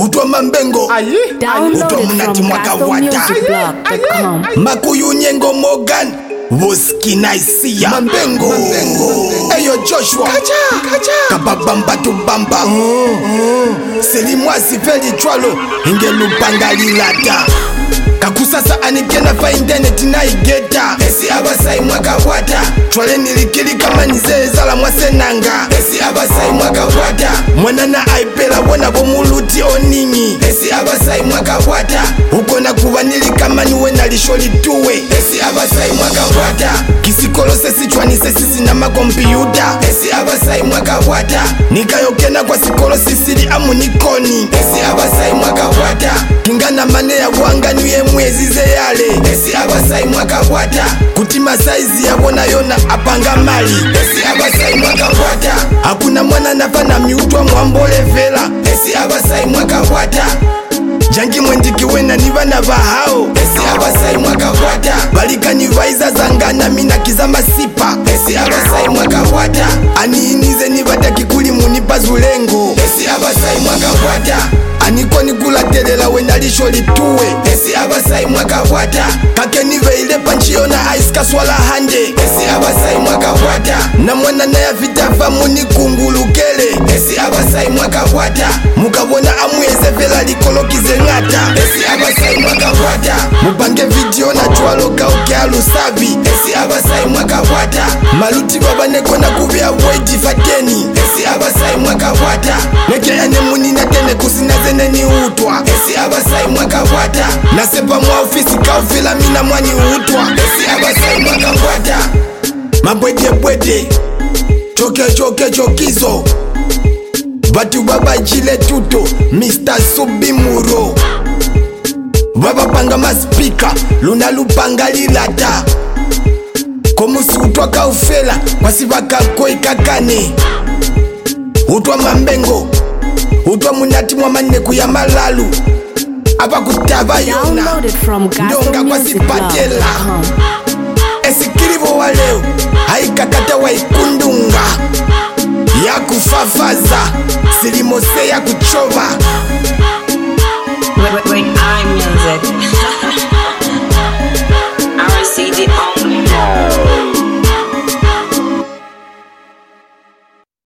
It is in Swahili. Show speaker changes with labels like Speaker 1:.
Speaker 1: Utwa mambengo Utwa munati mwaka wata Makuyu nyengo Morgan Woski naisia Mambengo Eyo Joshua Kababamba tu bamba Selimwasi feli chwalo Ingelu bangalilata Kakusasa anikena fa internet na igeta Esi abasai mwaka wata Chwale nilikili kama nizee zala mwasenanga Esi abasai mwaka wata Mwanana aipela wana bomuluti oningi Esi abasai mwaka wata Ukona kuwanili kama niwe nalisholi tuwe Esi abasai mwaka wata Kisikolo sesi chwani sesi na makompiyuta Esi abasai mwaka wata Nikayokena kwa sikolo sisili amunikoni Esi abasai mwaka wata Kingana mane ya wanga niye mwezi zeyale Esi abasai mwaka wata Kutima saizi ya wana yona apanga mali Esi abasai mwaka wata Hakuna mwana nafana miutwa mwambole vela Esi abasai mwaka wata Jangi mwendiki wena niva na vahao Esi abasai mwaka wata Balika nivaiza zangana mina kizama sipa Esi abasai mwaka wata Aniinize nivata kikuli munipa zulengo Esi abasai mwaka wata Aniko nikula telela wena lisho lituwe Esi abasai mwaka wata Kake nive ile panchiona aiska swala hande Esi abasai mwaka wata Na mwana na ya vitafa muni kungulukele Esi abasai mwaka wata Mukabona amweze vela likolokize ngata Esi abasai mwaka wata Mubange video na chwalo kauke alusavi Esi abasai mwaka wata Maluti baba neko na kubia weji fateni Esi abasai mwaka wata Neke ene muni na tene kusina zene ni utwa Esi abasai mwaka wata Nasepa mwa ofisi kaufila mina mwani utwa Esi abasai mwaka wata Mabwede bwede Choke chokizo Batu baba jile tuto Mr. Subimuro Baba panga maspika Luna lupanga lilata Komusi utwa kaufela Wasiva kakoi kakane Utwa mambengo Utwa munati mwamane kuya malalu Aba kutava yona Ndonga kwa sipatela Esikirivo waleo Haikakata wa ikundunga Ya kufafaza Silimose ya kuchova